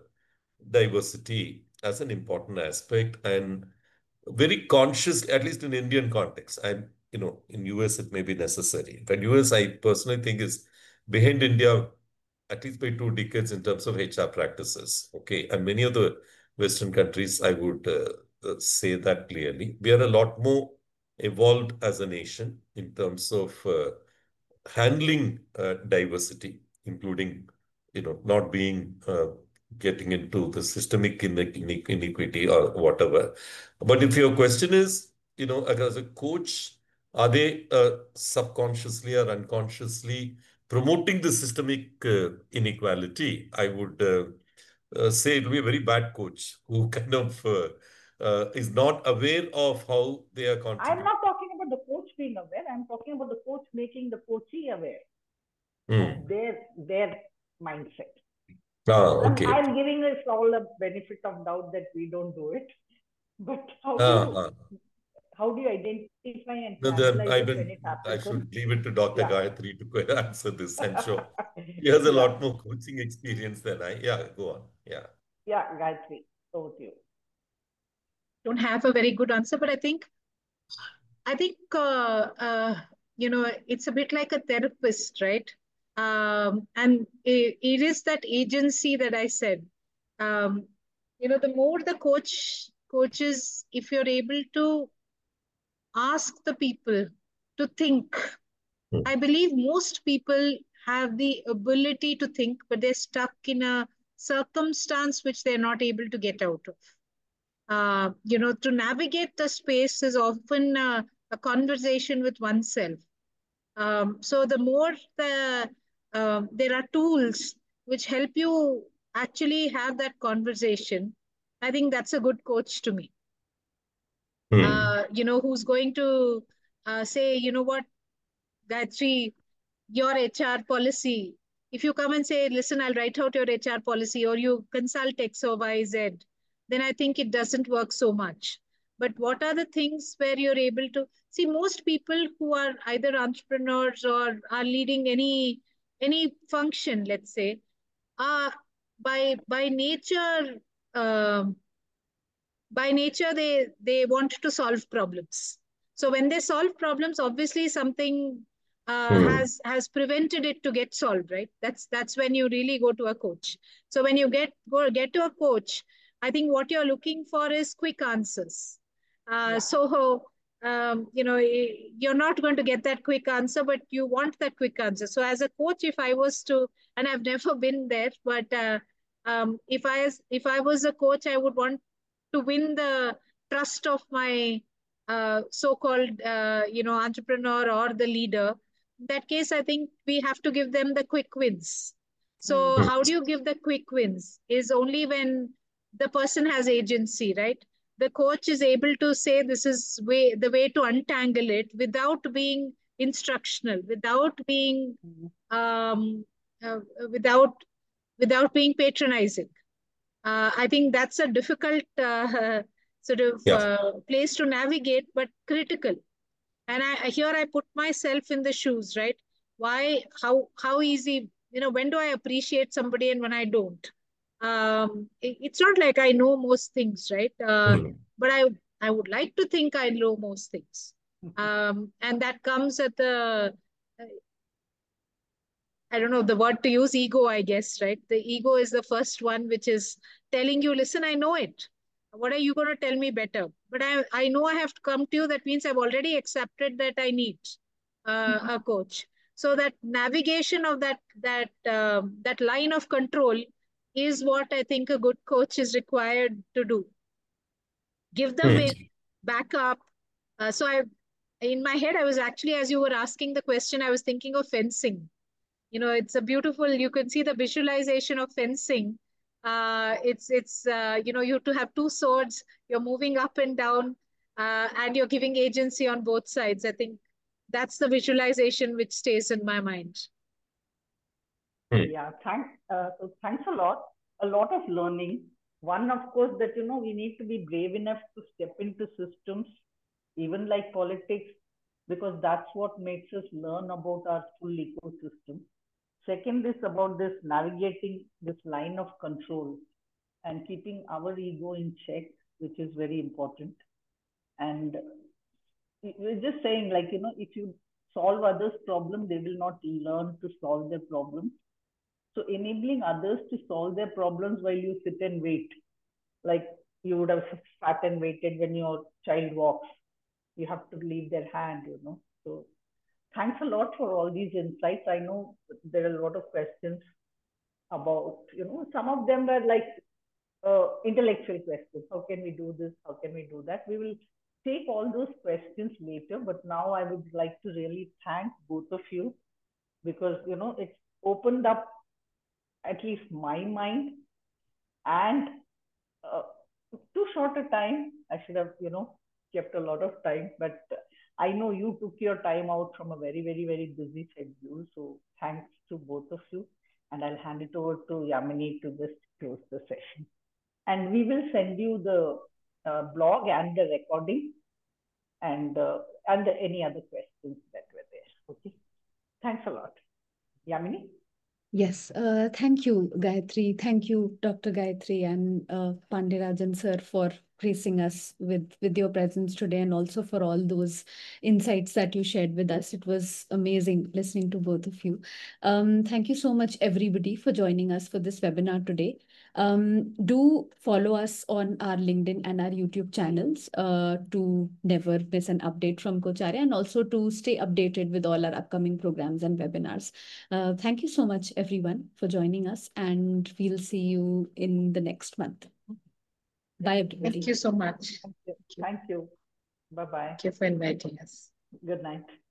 diversity as an important aspect and very conscious, at least in Indian context. And, you know, in U S, it may be necessary. But U S, I personally think is behind India, at least by two decades in terms of H R practices. Okay. And many of the Western countries, I would uh, uh, say that clearly. We are a lot more evolved as a nation in terms of uh, handling uh, diversity, including, you know, not being uh, getting into the systemic inequity or whatever. But if your question is, you know, as a coach, are they uh, subconsciously or unconsciously promoting the systemic uh, inequality? I would uh, uh, say it will be a very bad coach who kind of uh, uh, is not aware of how they are I'm contributing. not talking about the coach being aware. I'm talking about the coach making the coachee aware Mm. of their their mindset. Ah, I'm, okay. I'm giving us all a benefit of doubt that we don't do it. But how do Ah, you ah. how do you identify and No, then channelize I it when don't, it I happens? should leave it to Doctor Yeah. Gayatri to answer this. I'm sure he has a Yeah. lot more coaching experience than I. Yeah, go on. Yeah. Yeah, Gayatri, over to you. Don't have a very good answer, but I think I think uh, uh, you know it's a bit like a therapist, right? Um, and it, it is that agency that I said. Um, you know, the more the coach coaches, if you're able to ask the people to think, Hmm. I believe most people have the ability to think, but they're stuck in a circumstance which they're not able to get out of. Uh, you know, to navigate the space is often uh, a conversation with oneself. Um, so the more the um there are tools which help you actually have that conversation, I think that's a good coach to me. Hmm. Uh, you know, who's going to uh, say, you know what, Gayatri, your H R policy. If you come and say, listen, I'll write out your H R policy, or you consult X or Y, Z, then I think it doesn't work so much. But what are the things where you're able to see? Most people who are either entrepreneurs or are leading any any function, let's say, are by by nature um by nature they they want to solve problems. So when they solve problems, obviously something uh, Hmm. has has prevented it to get solved, right? That's that's when you really go to a coach. So when you get go get to a coach, I think what you're looking for is quick answers. uh, Yeah. so um, you know you're not going to get that quick answer, but you want that quick answer. So as a coach, if I was to, and I've never been there, but uh, um, if i if I was a coach, I would want to win the trust of my uh, so-called uh, you know entrepreneur or the leader. In that case, I think we have to give them the quick wins. So Mm. Hmm. how do you give the quick wins is only when the person has agency, right? The coach is able to say this is way the way to untangle it without being instructional, without being Mm. um, uh, without without being patronizing. uh, I think that's a difficult uh, sort of Yeah. uh, place to navigate, but critical. And I here I put myself in the shoes, right? Why? How? How easy? You know, when do I appreciate somebody and when I don't? Um, it- it's not like I know most things, right? Uh, Hmm. but I I would like to think I know most things. Um, and that comes at the I don't know the word to use, ego, I guess, right? The ego is the first one, which is telling you, listen, I know it. What are you going to tell me better? But I, I know I have to come to you. That means I've already accepted that I need uh, a coach. So that navigation of that that um, that line of control is what I think a good coach is required to do. Give the Hmm. way back up. Uh, so I, in my head, I was actually, as you were asking the question, I was thinking of fencing. You know, it's a beautiful, you can see the visualization of fencing. Uh, it's it's uh, you know, you have to have two swords, you're moving up and down, uh, and you're giving agency on both sides. I think that's the visualization which stays in my mind. Hmm. Yeah, thanks. Uh, so thanks a lot. A lot of learning. One, of course, that you know we need to be brave enough to step into systems, even like politics, because that's what makes us learn about our full ecosystem. Second is about this navigating this line of control and keeping our ego in check, which is very important. And we're just saying, like, you know, if you solve others' problem, they will not learn to solve their problems. So enabling others to solve their problems while you sit and wait, like you would have sat and waited when your child walks. You have to leave their hand, you know. So thanks a lot for all these insights. I know there are a lot of questions about, you know, some of them were like uh, intellectual questions. How can we do this? How can we do that? We will take all those questions later. But now I would like to really thank both of you because, you know, it's opened up at least my mind and uh, too short a time. I should have, you know, kept a lot of time, but I know you took your time out from a very, very, very busy schedule. So thanks to both of you. And I'll hand it over to Yamini to just close the session. And we will send you the uh, blog and the recording and, uh, and any other questions that were there. Okay. Thanks a lot. Yamini? Yes, uh, thank you, Gayatri. Thank you, Doctor Gayatri and uh, Pandirajan sir, for gracing us with, with your presence today, and also for all those insights that you shared with us. It was amazing listening to both of you. Um, thank you so much, everybody, for joining us for this webinar today. Um, do follow us on our LinkedIn and our YouTube channels uh, to never miss an update from Kocharya, and also to stay updated with all our upcoming programs and webinars. Uh, thank you so much, everyone, for joining us, and we'll see you in the next month. Bye, everybody. Thank you so much. Thank you. Thank you. Thank you. Bye-bye. Thank you for inviting us. Good night.